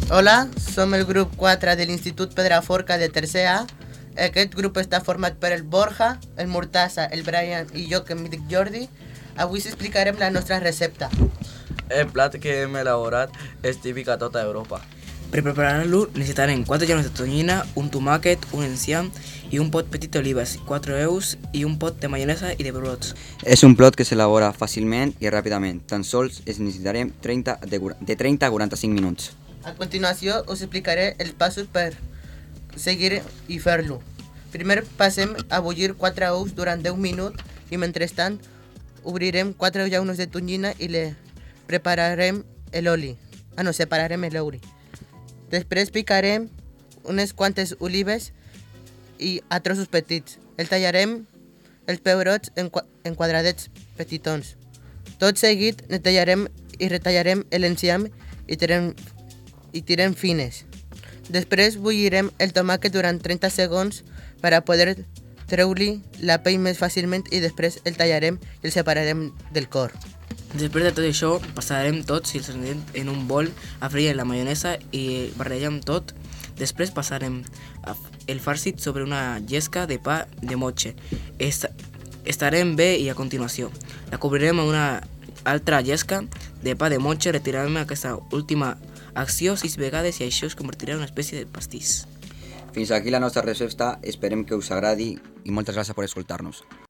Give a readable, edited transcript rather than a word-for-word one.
Hola, som el grup 4 de l'Institut Pedraforca de tercer A. Aquest grup està format per el Borja, el Murtasa, el Brian i jo, que em dic Jordi. Avui explicarem la nostra recepta. El plat que hem elaborat és típic a tota Europa. Per preparar-lo necessitarem 4 llames de tonyina, un tomàquet, un enciam i un pot petit d'olives, 4 ous i un pot de maionesa i de brots. És un plat que s'elabora fàcilment i ràpidament. Tan sols es necessitarem de 30 a 45 minuts. A continuació us explicaré els passos per seguir i fer-lo. Primer passem a bullir 4 ous durant 10 minuts i mentrestant obrirem 4 llaunes de tonyina i le prepararem l'oli. Separarem l'oli. Després picarem unes quantes olives i a trossos petits. El tallarem els pebrots en quadradets petitons. Tot seguit netejarem i retallarem l'enciam i tirem fines. Després bullirem el tomàquet durant 30 segons per a poder treure-li la pell més fàcilment i després el tallarem i el separarem del cor. Després de tot això, passarem tots els ingredients en un bol a freir la maionesa i barrejam tot. Després passarem el farcit sobre una llesca de pa de motxe. Estarem bé i a continuació la cobrirem amb una altra llesca de pa de motxe. Retirarem aquesta última acció 6 vegades i això es convertirà en una espècie de pastís. Fins aquí la nostra recepta, esperem que us agradi i moltes gràcies per escoltar-nos.